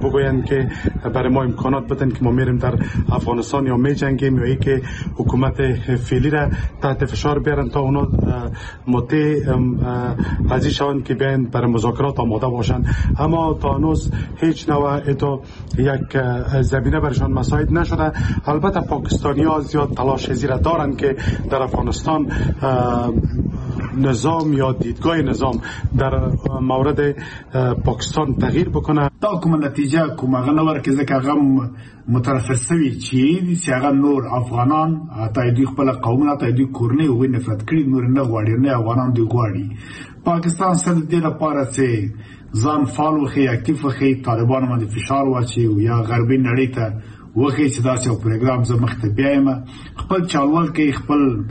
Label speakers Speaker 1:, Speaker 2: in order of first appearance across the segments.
Speaker 1: بگویند که برای ما امکانات بدن که ما میریم در افغانستان یا می جنگیم یا که حکومت فعلی را تحت فشار بیارن تا اونا مطیع راضی شوند که بیاین برای مذاکرات آماده باشند. اما تا هنوز هیچ نوع یک زمینه برشان مساعد نشده. البته پاکستانی ها زیاد تلاش زیرا دارند که در افغانستان نظام یا دیدگاه نظام در مورد پاکستان تغییر بکنه.
Speaker 2: دا کوم نتیجه کوم هغه نور کې ځکه هغه مترفع سوي چې هغه نور افغانان ته دوی خپل قومونه ته دوی کورنۍ وې نفرت کړي نور نه غواړي نه افغانان دوی غواړي. پاکستان سره د دې لپاره چې ځان فعال وخی اکټیو وخی طالبان باندې فشار واچي او یا غربي نړۍ ته وخی چې دا څو پروګرام زه مخ ته بیایم خپل چالوال کې خپل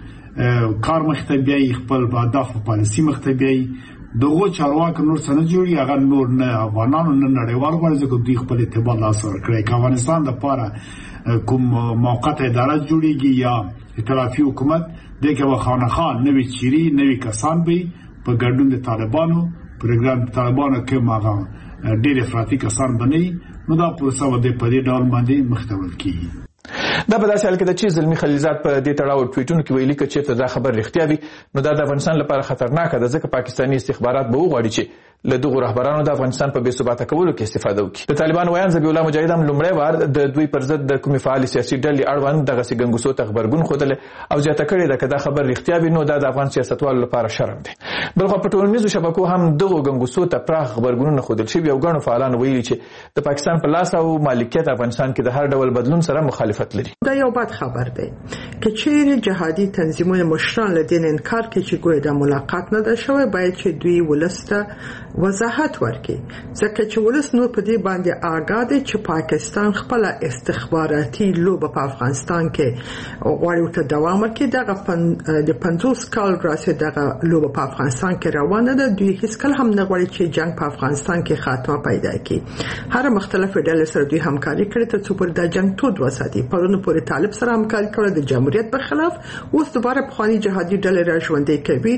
Speaker 2: کار مخ ته بیاي خپل هدف پالیسي مخ ته بیاي دغه چارواکو نور څنګه جوړي هغه نور نه افغانانو نه نړیوال غواړي چې دوی خپل اعتبار لاس ورکړي. که افغانستان لپاره کوم موقت اداره جوړیږي یا ائتلافي حکومت دغه وخانخان نوې چيري نوې کسان به په ګډون د طالبانو پروګرام طالبانو کې ماغه ډېر افراطي کسان بنئ نو دا پروسه و د پدې ډول باندې مختول کیږي.
Speaker 3: دا په داسې حال کې چې زلمی خلیلزاد په دې تړاو ټویټونو کې ویلي چې دا خبر رښتیا وي نو دا د افغانستان لپاره خطرناک ده ځکه پاکستاني استخبارات به وغواړي چې له دغه رهبرانو د افغانستان په بې ثباته کولو کې استفاده وکړي. د طالبانو ویان ذبیح الله مجاهد هم لومړی وار د دوی پر ضد د کومې فعال سیاسي ډلې اړوند دغسې ګنګوسو ته غبرګون ښودلی او زیاته کړې ده که دا خبر رښتیا وي نو دا د افغان سیاستوالو لپاره شرم دی. بلخوا په ټولنیزو شبکو هم دغو ګنګوسو ته پراخ غبرګونونه ښودل شوي او ګڼو فعالانو ویلي چې د پاکستان په لاس او مالکیت افغانستان کې د هر ډول بدلون سره مخالفت لري.
Speaker 4: دا یو بد خبر دی که چیرې جهادي تنظیمونه مشران له دین انکار کوي چې ګویا د ملاقات نه ده شوی باید چې دوی ولس ته وضاحت ورکړي ځکه چې ولس نور په دې باندې آګاه دی چې پاکستان خپل استخباراتي لوبه په افغانستان کې غواړي ورته دوام ورکړي. دغه د 50 کال راځي دغه لوبه په افغانستان کې روانه ده. دوی هیڅ کله هم نه غواړي چې جنگ په افغانستان کې خاتمه پیدا کړي. هر مختلفه ډلې سره دوی همکاري کړې تر څو پر د جنگ تود وساتي. پرونه پورې طالب سره همکاري کړې د جمهوریت په خلاف اوس دوباره په خواني جهادي ډلې را ژوندۍ کوي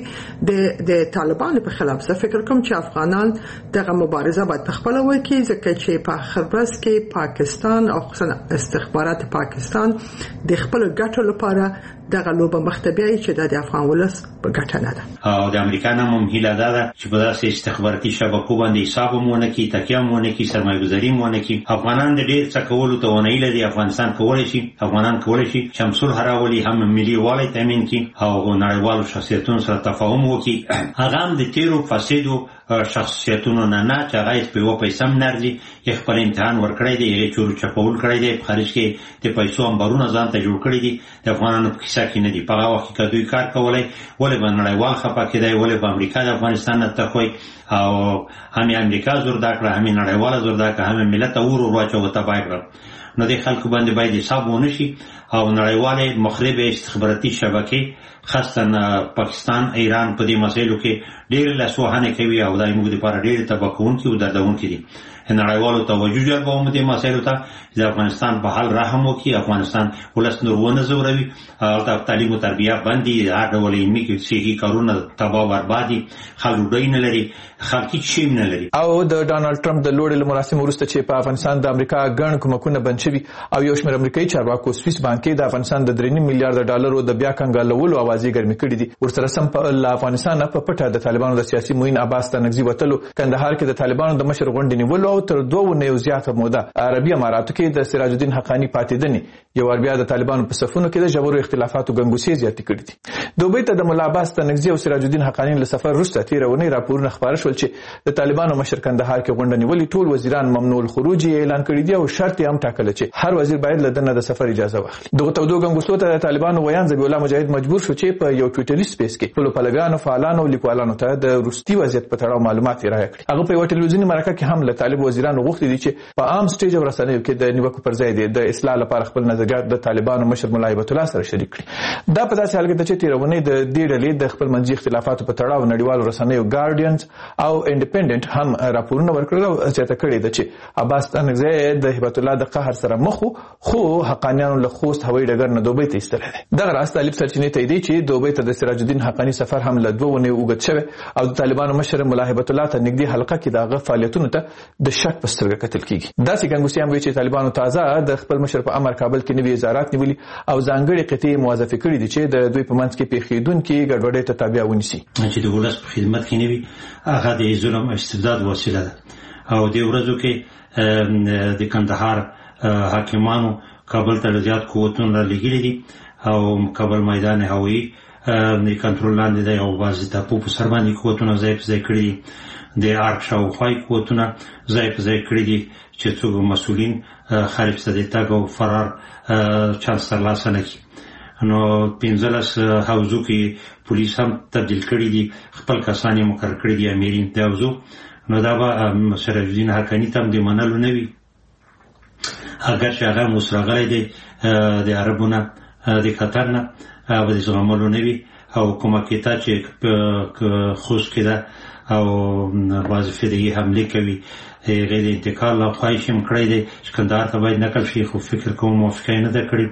Speaker 4: د طالبانو په خلاف. زه فکر کوم چې افغانان دغه مبارزه باید خپل وکړي ځکه چې په آخر ورځ کې پاکستان او خصوصا استخبارات پاکستان د خپل ګټو لپاره دغه لوبه مختبیه چې د افغان ولس په ګټه نه ده.
Speaker 5: او د امریکا نوم هم هیله ده چې په داسې استخباراتي شبکو باندې حساب مونه کی تکیه مونه کی سرمایه‌گذاري مونه کی افغانان د ډیر څه کولو ته ونه لري. افغانستان کولای شي افغانان کولای شي چې هم صلح راولي هم ملي والي تامین کی او نړیوالو شخصیتونو سره تفاهم وکړي. هغه هم د تیرو فسادو شخصیتونو نه چې هغه په یو پیسې هم نرځي چې خپل امتحان ورکړی دی یې چور چپول کړی دی په خارج کې د پیسو امبارونه ځان ته جوړ کړی دي. د افغانانو په کیسه کې نه دي. په هغه وخت کې دوی کار کولای ولې به نړیوال خپه کېدای ولې به امریکا د افغانستان نه تخوي او هم امریکا زور دا کړه هم نړیوال زور دا کړه هم ملت اور واچو تبای کړ. نو د خلکو باندې باید حساب ونه شي او نړیوال مخرب استخباراتي شبکې خاصه پاکستان ایران په دې مسایلو کې ډېر لاسوهنه کوي او دای موږ لپاره ډېر تبکونکي او دردونکي دي. نړیوالو توجه جلبوم دې مسایلو ته چې افغانستان په حال رحم وکړي. افغانستان ولس نور ونه زوروي او تعلیم او تربیه باندې هر ډول علمي کې صحي کارونه تباہ بربادي خلک ډوی نه لري خلک هیڅ نه لري.
Speaker 3: او د ډانلډ ټرمپ د لوړې مراسم وروسته چې په افغانستان د امریکا ګڼ کومکونه بند شوي او یو شمېر امریکایي چارواکو سویس بانک کې د افغانستان د 3.5 میلیارډ ډالرو د بیا کنګالولو اوازې ګرمې کړې دي. ورسره سم په افغانستان په پټه د طالبانو د سیاسي معین عباس تنگزي وتلو کندهار کې د طالبانو د مشر غونډې نیولو او تر 2 نه زیاته موده عربي اماراتو کې د سراج الدین حقانی پاتېدنې یو بیا د طالبانو په صفونو کې د جبرو اختلافاتو ګنګوسې زیاتې کړې دي. دوبۍ ته د مولا عباس تنگزي او سراج الدین حقانی له سفر وروسته تیرونی راپورونه خبر شول چې د طالبانو مشر کندهار کې غونډه نیولې. ټول وزیران ممنوع الخروج اعلان کړی دی او شرط یې هم ټاکلی چې هر وزیر باید له دنه د سفر اجازه واخلي. دغه تودو ګنګوسو ته د طالبانو ویان ذبیح الله مجاهد مجبور شو چې په یو ټویټري سپیس کې خپل پلویانو فعالانو او لیکوالانو ته د روسي وضعیت په تړاو معلومات راغی. هغه په یو ټلویزیوني مرکه کې هم له طالب وزیرانو غوښتي دي چې په عام سټیج او رسنیو کې د نیوکو پر ځای د اصلاح لپاره خپل نظریات د طالبانو مشر مولا هیبت الله سره شریک کړي. دا په داسې حال کې ده چې تیرونی د دې ډلې د خپل منځي اختلافاتو په تړاو نړیوالو رسنیو ګارډینز او انډیپندنت هم راپورونه ورکړل او چاته کړي ده چې عباس تنگزي د هیبت الله د قهر سره مخ خو حقانیانو له خوست هوایي ډګر نه دوبۍ ته ایستلی دی. دغه راز طالب سرچینې تاییدوي چې دوبۍ ته د سراج الدین حقانی سفر هم له 2 ونې اوږد شوی او د طالبانو مشر مولا هیبت الله ته نږدې حلقه کې د هغه فعالیتونو ته د د شک په سترګه کتل کیږي. داسې ګنګوسیان وایي چې طالبانو تازه د خپل مشر په امر کابل کې نوي وزارات نیولي او ځانګړي قطعې موظفې کړي دي چې د دوی په منځ کې پیښیدونکي ګډوډۍ ته تابع ونیسي.
Speaker 5: چې د ولس په خدمت کې نوي هغه د ظلم او استبداد وسیله ده او د ورځو کې د کندهار حاکمانو کابل ته زیات قوتونه لګیلي دي او کابل میدان هوایی د کنټرول لاندې دی او بعضې ټاپو په سر باندې قوتونه ځای په ځای کړي دي. د ارګ شاوخوا قوتونه ځای په ځای کړي دي چې څوک مسؤلین خارج ته د تګ او فرار چانس ترلاسه نه کړي. نو 15 حوزو کې پولیس هم تبدیل کړي دي، خپل کسان یې مقرر کړي دي امیرین د حوزو. نو دا به سراج الدین حقاني ته هم د منلو نه وي اگر چې هغه مسراغلی دی د عربو نه د قطر نه به د زغملو نه وي او کومه کیتا چې خوست کې ده او بعضې فدایي حملې کوي هغې د انتقال له خواهش هم کړی دی چې کندهار ته باید نقل شي، خو فکر کوم موافقه یې نه ده کړې.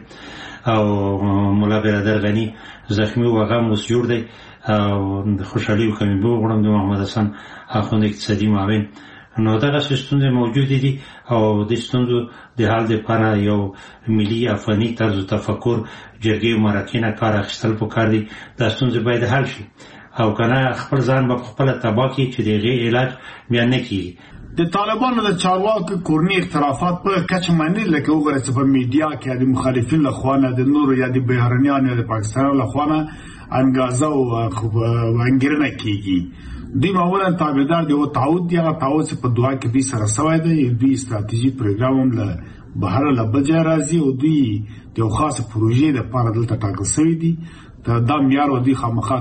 Speaker 5: او ملا برادر غني زخمی و هغه هم اوس جوړ دی او د خوشحالي وکړم وغواړم د محمد حسن اخوند اقتصادي معاون. نو دغسې ستونزې موجودې دي او د ستونزو د حل دپاره یو ملي افغاني طرز تفکر جرګې و مرکې نه کار اخیستل پکار دي. دا ستونزې باید حل شي او که نه خپل ځان به خپله تباه کړي چې د هغې علاج بیا نه کېږي.
Speaker 2: د طالبانو د چارواکو کورني اختلافات په کچه باندې لکه وګورئ چې په میډیا کې د مخالفین له خوا نه د نورو یا د بهرنیانو یا د پاکستانیانو له خوا نه انګازه او انګېرنه کېږي. دوی معمولا تابعدار د یو تعهد دي، هغه تعهد چې په دوحه کې دوی سره سوی دی. دوی ستراتیژیک پروګرام هم له بهره له بل ځایه راځي او دوی د یو خاصې پروژې دپاره دلته ټاکل سوي دي. دا معیار به دوی خامخا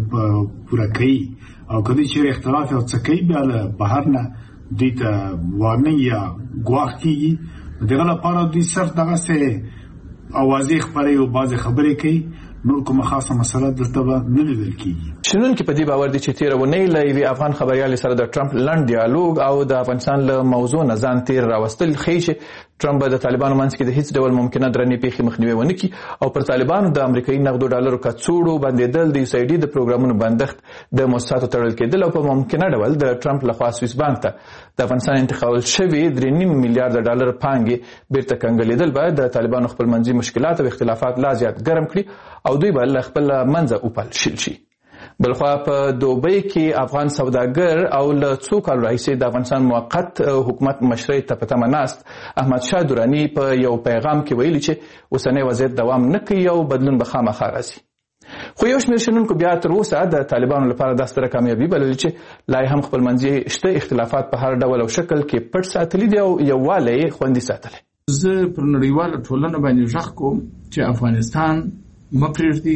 Speaker 2: پوره کوي او که دوی چېرې اختلاف یو څه کوي بیا له بهر نه دوی ته وارننګ یا ګواښ کېږي. د هغه لپاره دوی صرف دغسې اوازې خپروي او بعضې خبرې کوي، نور کومه خاصه مسله دلته به نه لیدل کېږي.
Speaker 3: شنونکي په دې باور دي چې تېره اونۍ له یوې افغان خبریالې سره د ټرمپ لنډ ډیالوګ او د افغانستان له موضوع نه ځان تېر راوستل ښیي چې ټرمپ به د طالبانو منځ کې د هیڅ ډول ممکنه درنې پیښې مخنیوی ونه کړي او پر طالبانو د امریکایي نغدو ډالرو کڅوړو بندېدل، د USAID د پروګرامونو بندښت، د مؤسساتو تړل کېدل او په ممکنه ډول د ټرمپ لخوا سویس بانک ته د افغانستان انتقال شوي 3.5 میلیارډ ډالر پانګې بیرته کنګلېدل به د طالبانو خپلمنځي مشکلات او اختلافات لا زیات ګرم کړي او دوی به له خپل منځه وپالشل شي. بلخوا په دوبۍ کې افغان سوداګر او له څو کالو راهیسې د افغانستان موقت حکومت مشرۍ ته په تمه ناست احمد شاه دراني په یو پیغام کې ویلي چې اوسنی وضعیت دوام نه کوي او بدلون به خامخا راځي. خو یو شمېر شنونکو بیا تر اوسه د طالبانو لپاره دا ستره کامیابي بللې چې لا هم خپلمنځي شته اختلافات په هر ډول او شکل کې پټ ساتلي دي او یووالی یې خوندي ساتلی.
Speaker 6: زه پر نړیواله ټولنه باندې غږ کوم چې افغانستان مه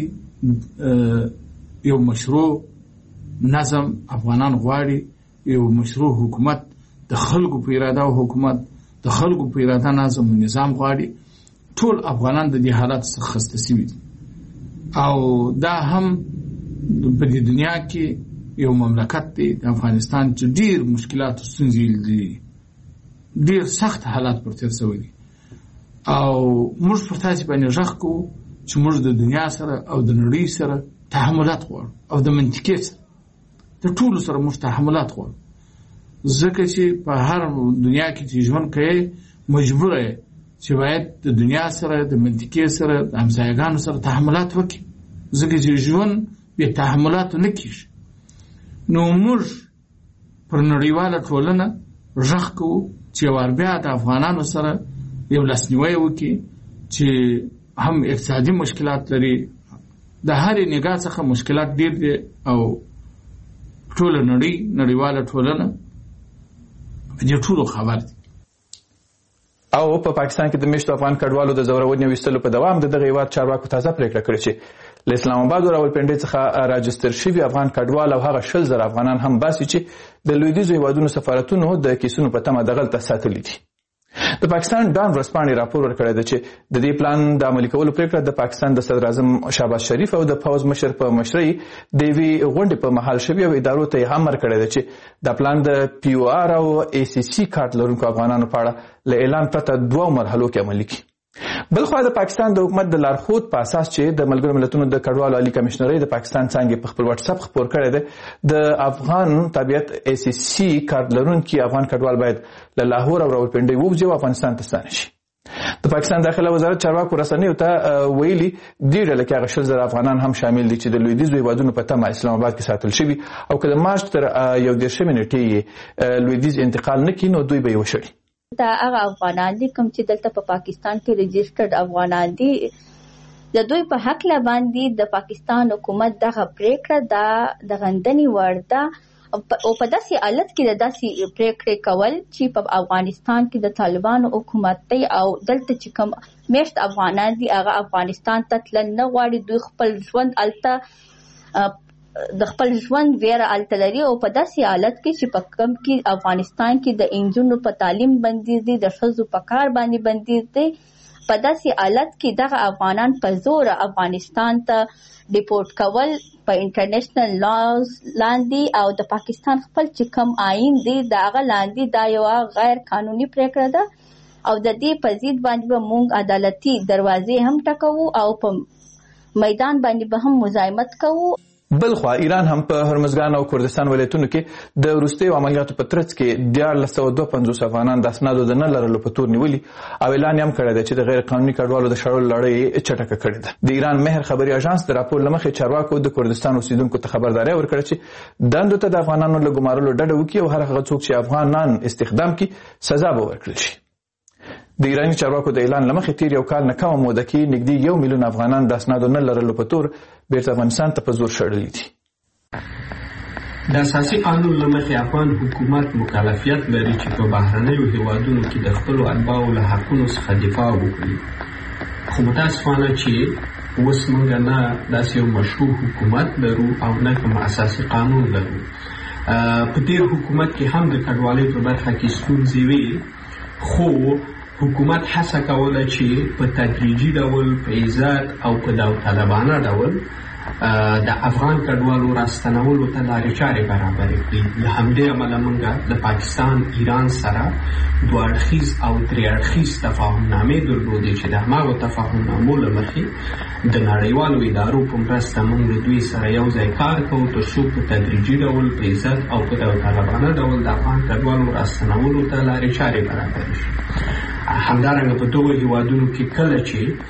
Speaker 6: پرېږدي. یو مشروع نظم افغانان غواړي، یو مشروع حکومت د خلکو په اراده او حکومت د خلکو په اراده نظم او نظام غواړي. ټول افغانان د دې حالات څخه خسته شوي دي او دا هم په دې دنیا کې یو مملکت دی د افغانستان چې ډېر مشکلات او ستونزې دي، ډېر سخت حالات پر تېر شوي دي او موږ پر تاسې باندې غږ کوو چې موږ د دنیا سره او د نړۍ سره تحملات غواړو او د منطقې سره د ټولو سره موږ تحملات غواړو، ځکه چې په هر دنیا کې چې ژوند کوي مجبوره یې چې باید د دنیا سره د منطقې سره د همسایګانو سره تحملات وکړي، ځکه چې ژوند بې تحملاتو نه کېږي. نو موږ پر نړیواله ټولنه غږ کوو چې ور بیا د افغانانو سره یو لاسنیوی وکړي چې هم اقتصادي مشکلات لري، د هرې نگاه څخه مشکلات ډېر دي او ټوله نړیواله ټولنه په دې ټولو خبر دي.
Speaker 3: او په پاکستان کې د میشتو افغان کډوالو د زورونې ویستلو په دوام د دغه هیواد چارواکو تازه پریکړه کړې چې له اسلام آباد او راولپنډۍ څخه راجستر شوي افغان کډوال او هغه 20,000 افغانان هم باسي چې د لویدیځو هیوادونو سفارتونو د کیسونو په تمه دغلته ساتلي دي. د پاکستان ډان ورځپاڼې راپور ورکړی دی چې د دې پلان د عملي کولو پریکړه د پاکستان د صدر اعظم شهباز شریف او د پوځ مشر په مشرۍ د یوې غونډې په مهال شوي او ادارو ته یې هم ورکړی دی چې دا پلان د POR او ACC کارت لرونکو افغانانو په اړه له اعلان پرته 2 مرحلو کې عملي کړي. بل خو د پاکستان د حکومت د لارښود په اساس چې د ملګرو ملتونو د کډوالو عالی کمشنرۍ د پاکستان څنګه په خپل واتس اپ خبر کړی دی د افغان تابعیت ACC کارت لرونکي افغان کډوال باید له لاهور او راولپنډۍ ووځي او افغانستان ته ستانه شي. د پاکستان داخله وزارت چارواکو رسنیو ته ویلي دې ډله کې هغه 100,000 افغانان هم شامل دي چې د لویدیځو هیوادونو په تمه اسلام آباد کې ساتل شوي او که د مارچ تر 11 نیټې لویدیځ انتقال نه کړي نو دوی به یې وشړي.
Speaker 7: دا هغه افغانان دي کوم چې دلته په پاکستان کې رجسټرډ افغانان دي. د دوی په حق لا باندې د پاکستان حکومت دغه پریکړه د غندنې وړ ده او په داسې حالت کې د داسې پریکړې کول چې په افغانستان کې د طالبانو حکومت دی او دلته چې کوم میشت افغانان دي هغه افغانستان ته تلل نه غواړي. دوی خپل ژوند الته د خپل ژوند ویره الته لري او په داسې حالت کې چې په کوم کې افغانستان کې د انجونو په تعلیم بندیز دي، د ښځو په کار باندې بندیز دي، په داسې حالت کې دغه افغانان په زور افغانستان ته ډیپورټ کول په انټرنیشنل لاز لاندې او د پاکستان خپل چې کوم آئین دی دا هغه لاندې دا یو غیر قانوني پریکړه ده او د دې په ضد باندې به موږ عدالتي دروازې هم ټکوو او په میدان باندې به هم مزاحمت کوو.
Speaker 3: بل خو ایران هم په هرمزګان او کردستان ولایتونو کې د وروستیو عملیاتو په ترڅ کې 1452 افغانان د اسنادو د نه لرلو په تور نیولي او اعلان هم کړی دی چې د غیر قانوني کډوالو د شړلو لړۍ چټکه کړې ده. د ایران مهر خبري اژانس د راپور لمخې چارواکو د کردستان اوسیدونکو ته خبرداري ورکړه چې دندو ته د افغانانو له ګمارلو ډډه وکړي او هر هغه څوک چې افغانان استخدام کړي سزا به ورکړل شي. د ایراني چارواکو د اعلان لمخې تیر یو کال نه کمه موده کې نږدې 1 میلیون افغانان د اسنادو نه لرلو په تور بیرته افغانستان ته په زور شړلي دي.
Speaker 8: د اساسي قانون لمخې افغان حکومت مکلفیت لري چې په بهرنیو هیوادونو کې د خپلو اتباعو له حقونو څخه دفاع وکړي. خو متاسفانه چې اوس موږ نه داسې یو مشروع حکومت لرو او نه کوم اساسي قانون لرو. په تیر حکومت کې هم د کډوالۍ په برخه کې ستونزې وې خو حکومت هڅه کوله چې په تدریجي ډول په عزت او په داوطلبانه ډول د افغان کډوالو راستنولو ته لارې چارې برابرې کړي. له همدې امله موږ د پاکستان ایران سره دوه اړخیز او درې اړخیز تفاهمنامې درلودې چې د هماغو تفاهمنامو له مخې د نړیوالو ادارو په مرسته موږ له دوی سره یو ځای کار کوو تر څو په تدریجي ډول په عزت او په داوطلبانه ډول د افغان کډوالو راستنولو ته لارې چارې برابرې شي. همدارنګه په دغو هیوادونو کې کله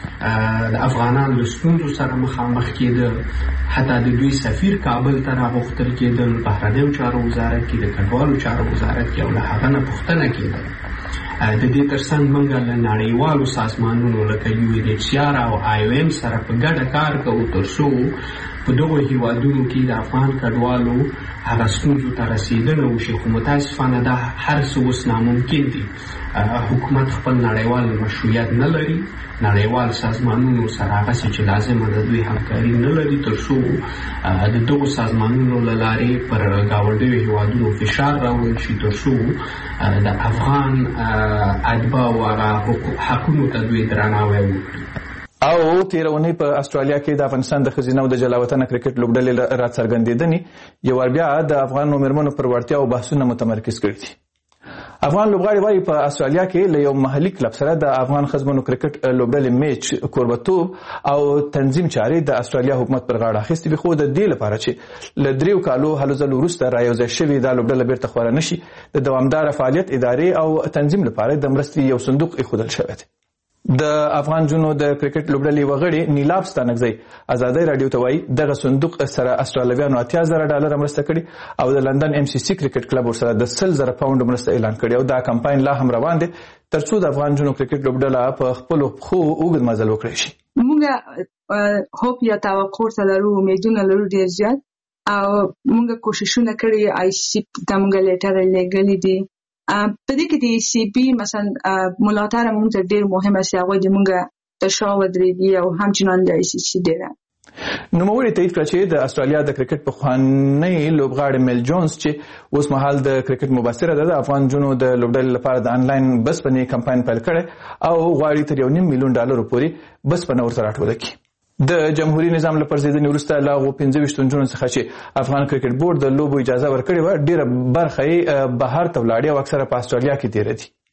Speaker 8: چې د افغانانو له ستونزو سره مخامخ کېدل، حتی د دوی سفیر کابل ته راغوښتل کېدل، بهرنیو چارو وزارت کې د کډوالو چارو وزارت کې او له هغه نه پوښتنه کېدل. د دې ترڅنګ موږ له نړیوالو سازمانونو لکه UNHCR او IOM سره په ګډه کار کوو تر څو په دغو هیوادونو کې د افغان کډوالو هغه ستونزو ته رسېدنه وشي. خو متاسفانه دا هر څه اوس ناممکن دي. حکومت خپل نړیوال مشروعیت نه لري، نړیوال سازمانونو سره هغسې چې لازمه د دوی همکاري نه لري تر څو د دغو سازمانونو له لارې پر ګاونډیو هیوادونو فشار راوړل شي تر څو د افغان اتباعو هغه حقونو ته دوی درناوی وکړي.
Speaker 3: او تیرونی په استرالیا کې د افغانستان د ښځینه او د جلاوطنه کرکټ لوبډلې راڅرګندېدنې یو ور بیا د افغان مېرمنو پر وړتیا او بحثونه متمرکز کړي دي. افغان لوبغاړي وايي په استرالیا کې له یو محلي کلب سره د افغان ښځمنو کرکټ لوبډلې میچ کوربتوب او تنظیم چارې د استرالیا حکومت پر غاړه اخیستې وي خو د دې لپاره چې له 3 کالو هلو ځلو وروسته رايوځای شوې دا لوبډله بیرته خپاره نشي د دوامداره فعالیت ادارې او تنظیم لپاره د مرستې یو صندوق ایښودل شوی دی. د افغان جنو د کرکټ لوبډلې وغړي نیلاب ستانکزی ازادي رادیو ته وایي دغه صندوق سره استرالیویانو $80,000 مرسته کړي او د لندن MCC کرکټ کلب ورسره د $100,000 مرسته اعلان کړي او دا کمپاین لا هم روان دی ترڅو د افغان جنو کرکټ لوبډله په خپل خو اوږد مزل وکړي شي.
Speaker 9: موږ هوپ یا توقع لرو، امیدونه لرو ډیر زیات او موږ کوششونه کړي. ICC ته موږ لیټر لګلې دي. په دې کې د ECB مثلا ملاتړ موږ ته ډیر مهمه سي. هغه د موږ تشاور درېږي او همچنان د ICC ډیره
Speaker 3: نوموړي تایید کړ چې د استرالیا د کرکټ پخوانی لوبغاړی میل جونز چې اوس مهال د کرکټ مبصره ده د افغان جنو د لوبډلې لپاره د انلاین بسپنې کمپاین پیل کړي او غواړي تر $1.5 میلیون پورې بسپنه ورته راټوله کړي. د جمهوریت نظام له پرځېدنې وروسته له 25 نجونو څخه چې افغان کرکټ بورډ د لوبو اجازه ورکړې وه ډیره برخه یې بهر ته ولاړې او اکثره په استرالیا کې تېره دي.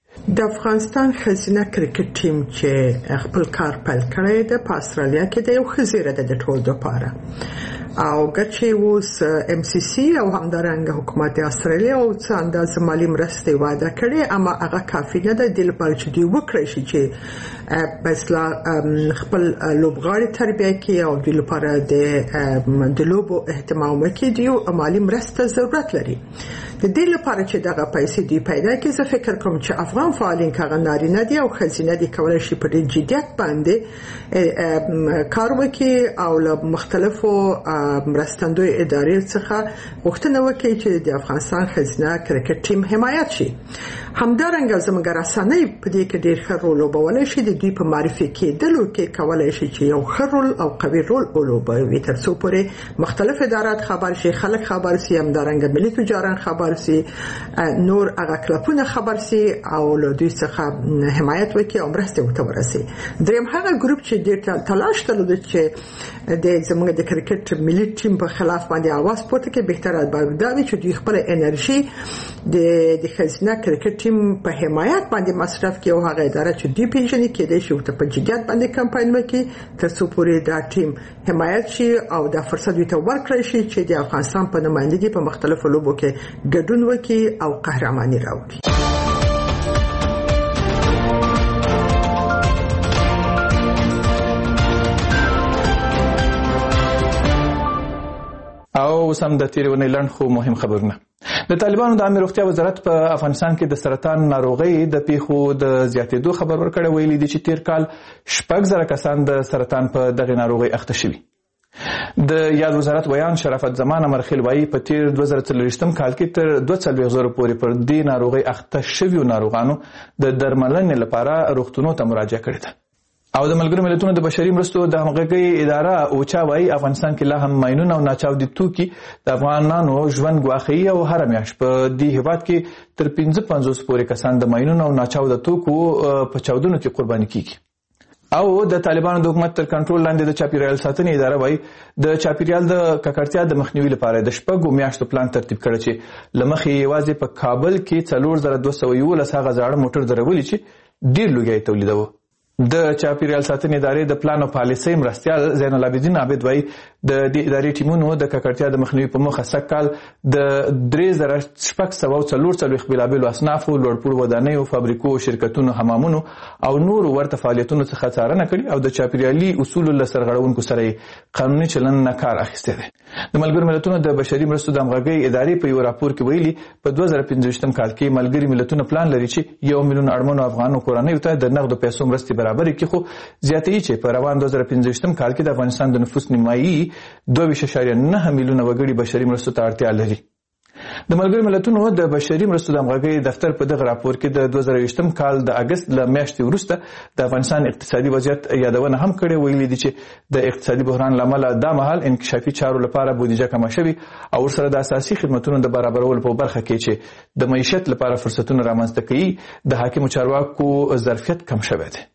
Speaker 4: د افغانستان خزینه کرکټ ټیم چې خپل کار پیل کړی د استرالیا کې د یو خزیره د ټول لپاره او ګچې اوس MCC او همدارنګه حکومت استرالیا او څه اندازه مالی مرسته وعده کړې اما هغه کافي نه ده د لپاره چې دوی وکړي شي چې بسلا خپل لوبغاړي تربیه کوي او د لپاره د لوبو اهتمام کوي دی او مالی مرسته ضرورت لري د دې لپاره چې دغه پیسې دی پیدا کړي زه فکر کوم چې افغان فعالین کاغه نارینه دي او خزینه دي کولای شي په جديت باندې کار وکړي او له مختلفو مرستندوی ادارې څخه غوښتنه وکړي چې د افغانستان خزینه کرکټ ټیم حمایت شي همدارنګه زموږ رسنۍ په دې کې ډېر ښه رول لوبولی شي د دوی په معرفي کېدلو کې کولای شي چې یو ښه رول او قوي رول ولوبوي تر څو پورې مختلف ادارات خبر شي خلک خبر شي همدارنګه ملي تجاران خبر شي نور هغه کلپونه خبر شي او له دوی څخه حمایت وکړي او مرسته ورته ورسي دریم هغه ګروپ چې ډېر تلاش درلود چې د زموږ د کرکټ ملي ټیم په خلاف باندې आवाज پورته کې بهتره دا وي چې دوی خپل انرژي د خزینه کرکټ ټیم په حمایت باندې مصرف کړي او هغه اداره چې دوی پیژني کې د شو ته په جديت باندې کمپاین وکړي تر څو پورې دا ټیم حمایت شي او دا فرصت دوی ته ورکړي شي چې د افغانستان په نمائندګۍ په مختلفو لوبو کې ګډون وکړي او قهرماني راوړي
Speaker 3: او سم د تیرونې لړن خو مهم خبرونه د طالبانو د عامه روغتیا وزارت په افغانستان کې د سرطان ناروغي د پیښو د زیاتېدو خبر ورکړی ویلي دي چې تیر کال 6,000 کسان د سرطان په دغه ناروغي اخته شوي د یاد وزارت ویان شرافت زمان امرخیل وایي په تیر 2023 کال کې تر 2,000 پورې پر دې ناروغي اخته شویو ناروغانو د درملنې لپاره روغتونونو ته مراجعه کړې ده او د ملګرو ملتونو د بشري مرستو د همغږۍ اداره اوچا وایي افغانستان کې لا هم ماینونه او ناچاودي توکي د افغانانو ژوند ګواښي او هر میاشت په دې هیواد کې تر 55 پورې کسان د ماینونو او ناچاوده توکو په چاودنو کې قرباني کیږي او د طالبانو د حکومت تر کنټرول لاندې د چاپیریال ساتنې اداره وایي د چاپیریال د ککړتیا د مخنیوي لپاره د 6 میاشتو پلان ترتیب کړی چې لمخې یوازې په کابل کې 4211 هغه زاړه موټر درولي چې ډیر لوګي تولیدوي د چاپیریال ساتنې ادارې د پلان او پالیسۍ مرستیال زین العابدین عابد وایي د دې ادارې ټیمونو د ککړتیا د مخنیوي په موخه سږ کال د 3644 بېلابېلو اصنافو لوړپوړو ودانیو فابریکو شرکتونو حمامونو او نورو ورته فعالیتونو څخه څارنه کړې او د چاپیریالي اصولو له سرغړونکو سره قانوني چلند نه کار اخیستی دی د ملګرو ملتونو د بشري مرستو د همغږۍ ادارې په یو راپور کې ویلي په 2015 کال کې ملګري ملتونه پلان لري چې 1 میلیون اړمنو افغانو کورنیو ته د نغدو پیسو مرستې برابرې کړي خو زیاتې چې په روان 2015 کال کې د افغانستان د نفوس نیمایي 2.9 میلیونه وګړي بشري مرستو ته اړتیا لري د ملګرو ملتونو د بشري مرستو د همغږۍ دفتر په دغه راپور کې د 2020 کال د اگست له میاشتې وروسته د افغانستان اقتصادي وضعیت یادونه هم کړې ویلي دي چې د اقتصادي بحران لامل د مهال انکشافي چارو لپاره بودیجه کمه شوې او ورسره د اساسي خدماتو د برابرولو په برخه کې چې د معیشت لپاره فرصتونه رامنځته کوي د حاکمو چارواکو ظرفیت کم شوی دی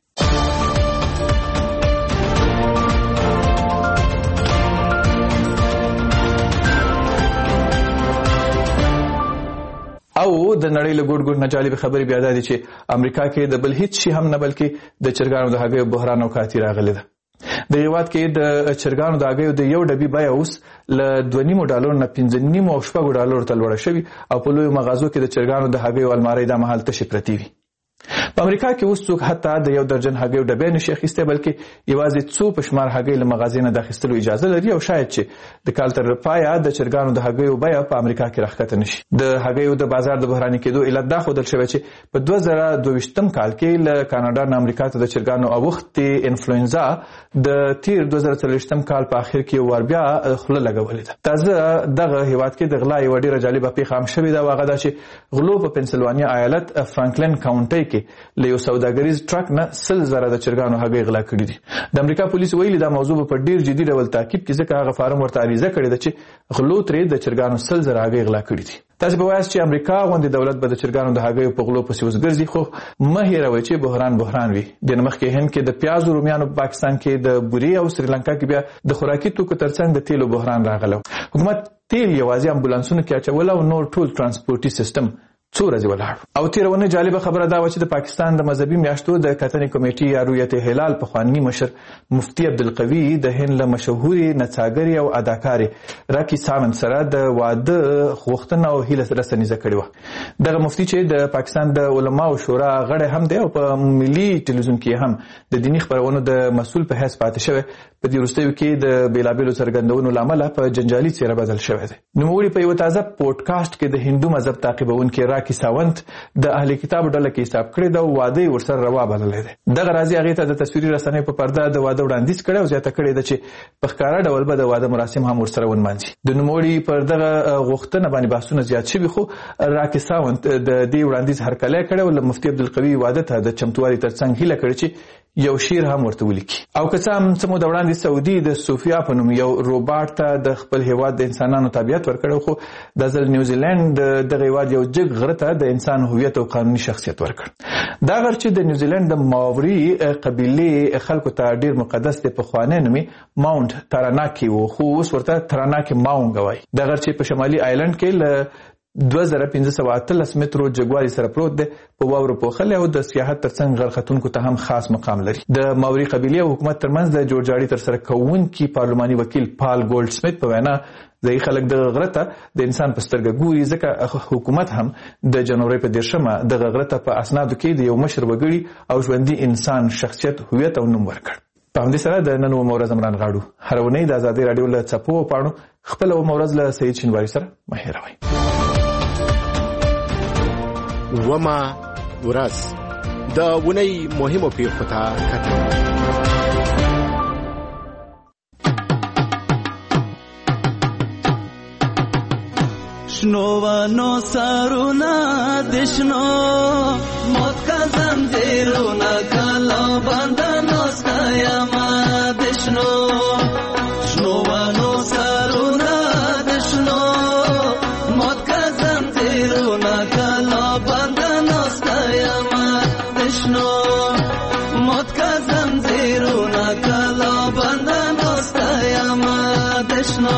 Speaker 3: او د نړۍ له ګوټ ګوټ نه جالب خبرې بیا دي چې امریکا کې د بل هیڅ شي هم نه بلکې د چرګانو د هګیو بحران او کاتی راغلی ده د هیواد کې د چرګانو د هګیو د یو ډبي بیه اوس له $2.5 نه $5.5 او $6 ته لوړه شوې او په لویو مغازو کې د چرګانو د هګیو المارۍ د مهال تشې پرتې وي په امریکا کې اوس څوک حتی د 1 درجن هګیو ډبې نشي اخیستی بلکې یوازې څو په شمار هګۍ له مغازې نه د اخیستلو اجازه لري او شاید چې د کال تر پایه د چرګانو د هګیو بیه په امریکا کې راښکته نشي د هګیو د بازار د بحراني کېدو علت دا ښودل شوی چې په 2022 کال کې له کاناډا نه امریکا ته د چرګانو اوښتې انفلوئنزا د تیر 2023 کال په اخر کې ور بیا خوله لګولې ده تازه دغه هیواد کې د غلا یو ډیره جالبه پیښه هم شوې ده واغه دا چې غلو په پنسلوانیا ایالت فرانکلن کاونټي کې له یو سوداګریز ټرک نه 100,000 د چرګانو هګۍ غلا کړي دي د امریکا پولیس ویلي دا موضوع په ډیر جدي ډول تعقیب کې ځکه هغه فارم ورته عریضه کړې ده چې غلو ترې د چرګانو 100,000 هګۍ غلا کړي دي تاسو به وایاست چې امریکا غوندې دولت به د چرګانو د هګیو په غلو پسې وزګرځي خو مه هیروئ چې بحران وي د مخکې هند کې د پیازو رومیانو په پاکستان کې د بوري او سریلانکا کې بیا د خوراکي توکو ترڅنګ د تیلو بحران راغلی حکومت تیل یوازې امبولانسونو کې اچول او نور ټول ترانسپورتي سیستم څو ورځې ولاړ. او تیرونه جالبه خبره دا و چې د پاکستان د مذهبي میاشتو د کتنې کمیټې یا رؤیت هلال پخوانی مشر مفتی عبدالقوی د هند له مشهوري نڅاګرې او اداکارې راکی ساونت سره د واده غوښتنه او هیله رسنیزه کړې وه. دغه مفتی چې د پاکستان د علماو شورا غړی هم دی او په ملي ټلویزیون کې هم د دینی خبرونو د مسؤل په حیث پاتې شوی، په دې وروستیو کې د بیلابیلو څرګندونو له امله په جنجالي څیره بدل شوی دی. نوموړي په یو تازه پودکاسټ کې د هندو مذهب تعقیبونکي راکی ساونت د اهل کتاب ډله کې حساب کړی دا واده ورسره روا بللی دی. دغه راځي هغې ته د تصویري رسنیو په پرده د واده وړاندیز کړی او زیاته کړې ده چې په ښکاره ډول به د واده مراسم هم ورسره ونمانځي. د نوموړي پر دغه غوښتنه باندې بحثونه زیات شوي، خو راکی ساونت د دې وړاندیز هرکلی کړی او له مفتي عبدالقوي واده ته د چمتووالي ترڅنګ هیله کړې چې یو شعر هم ورته ولیکي. او که څه هم څه موده وړاندې سعودي د صوفیا په نوم یو روباټ ته د خپل هیواد د انسانانو تابعیت ورکړی، خو د ځل نیوزیلند دغه هیواد یو جګ غره ته د انسان هویت او قانوني شخصیت ورکړ. دا غر چې د نیوزیلند د ماوري قبیلې خلکو ته ډیر مقدس دی، پخوانی نوم یې ماونټ تاراناکي و، خو اوس ورته تراناکي ماونګ وایي. دا غر چې په شمالي آیلند کې له 2518 مترو جګوالي سره پروت دی، په واورو پوښلی او د سیاحت ترڅنګ غر ختونکو ته هم خاص مقام لري. د ماوري قبیلې او حکومت ترمنځ د جوړجاړي ترسره کوونکي پارلماني وکیل پال ګولډ سمیت په وینا ځایي خلک دغه غره ته د انسان په سترګه ګوري، ځکه حکومت هم د جنوري په 10 دغه غره ته په اسنادو کې د یو مشر وګړي او ژوندي انسان شخصیت هویت او نوم ورکړ. په همدې سره د نن اومه ورځ عمران غاړو هره اونۍ د ازادۍ راډیو له څپو او پاڼو خپله اومه ورځ له سعید شینواري سره مه هېروئ.
Speaker 10: وما ورځ د اونۍ مهمو پیښو ته کتل.
Speaker 11: شنوانو سارونا دشنو موت کا زنجیرونا کلا بندنو سکایما دشنو شنوانو سارونا دشنو موت کا زنجیرونا کلا بندنو سکایما دشنو موت کا زنجیرونا کلا بندنو سکایما دشنو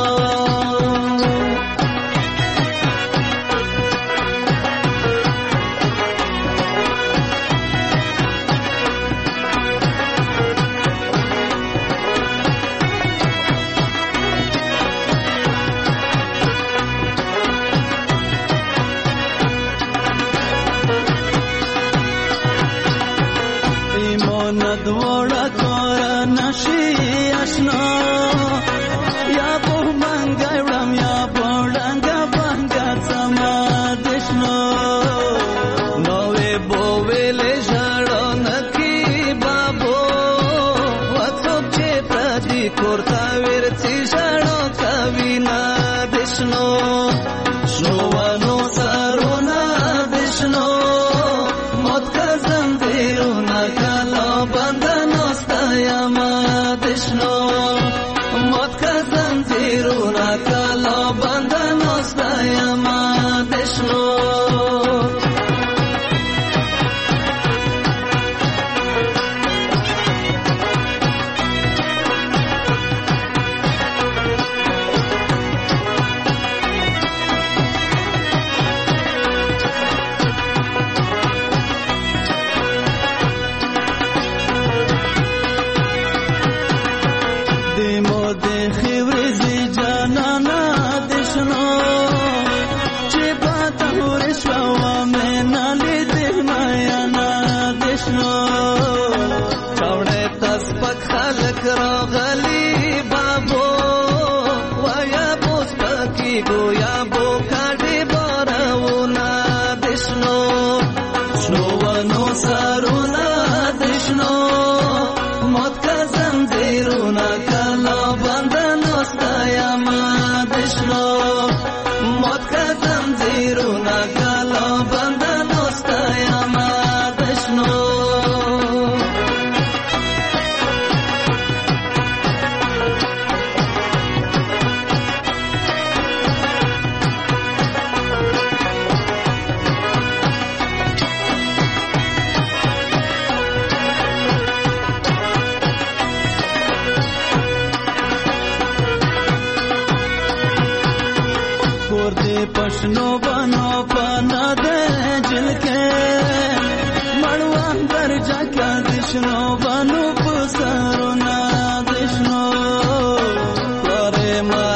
Speaker 11: دشنو بانو پسرونا دشنو لورے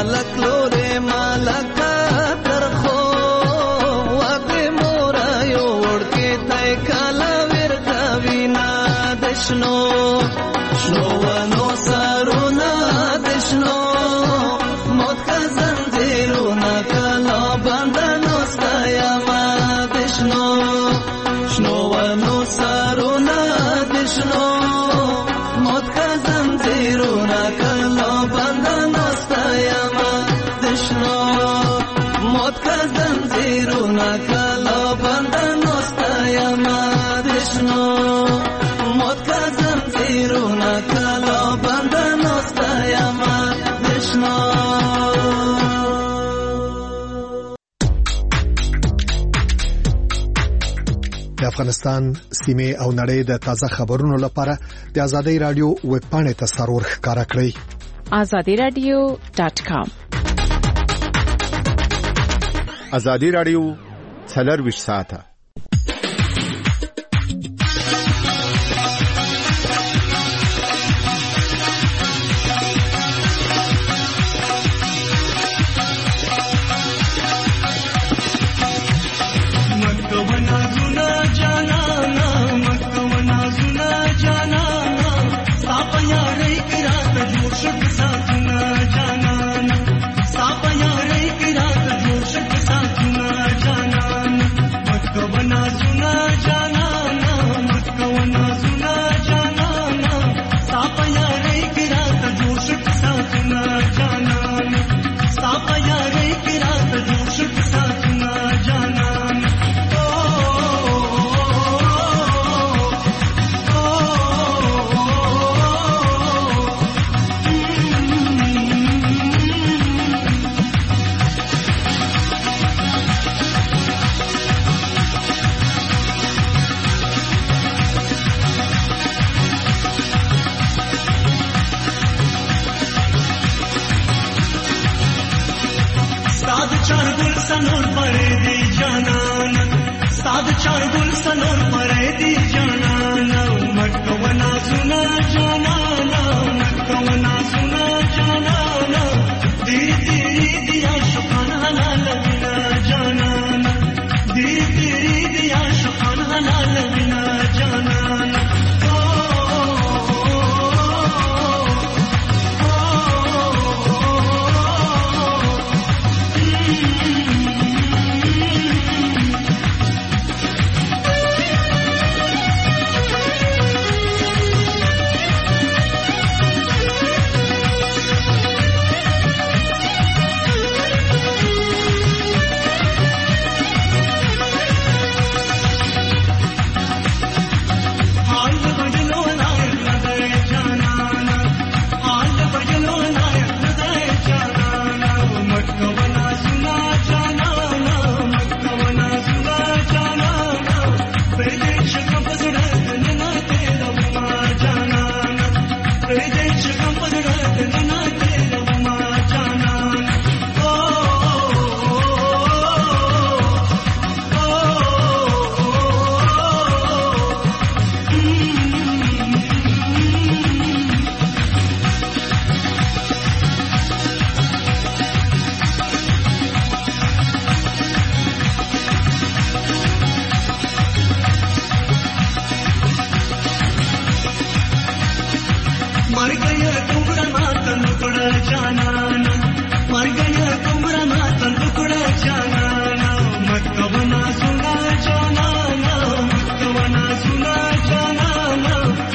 Speaker 11: مالک ترخو وقت مورا یو وڑکے تای کالا ورکا وینا دشنو شنو ونو سرونا دشنو موت کا زنجیرونا کالا باندانو ستایا ما دشنو شنو ونو سرونا دشنو موت کا زنجیرونا کالا باندانو ستایا ما دشنو موت کا زنجیرونا کالا باندانو ستایا ما دشنو موت کا زنجیرونا کالا باندانو ستایا ما دشنو.
Speaker 12: د افغانستان سیمه او نړۍ د تازه خبرونو لپاره د ازادي رادیو ویب پاڼې ته سرور ښکارا کړئ
Speaker 13: azadiradio.com.
Speaker 10: ازادي رادیو 24 ساعته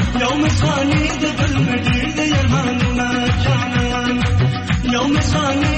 Speaker 11: Yo me soñé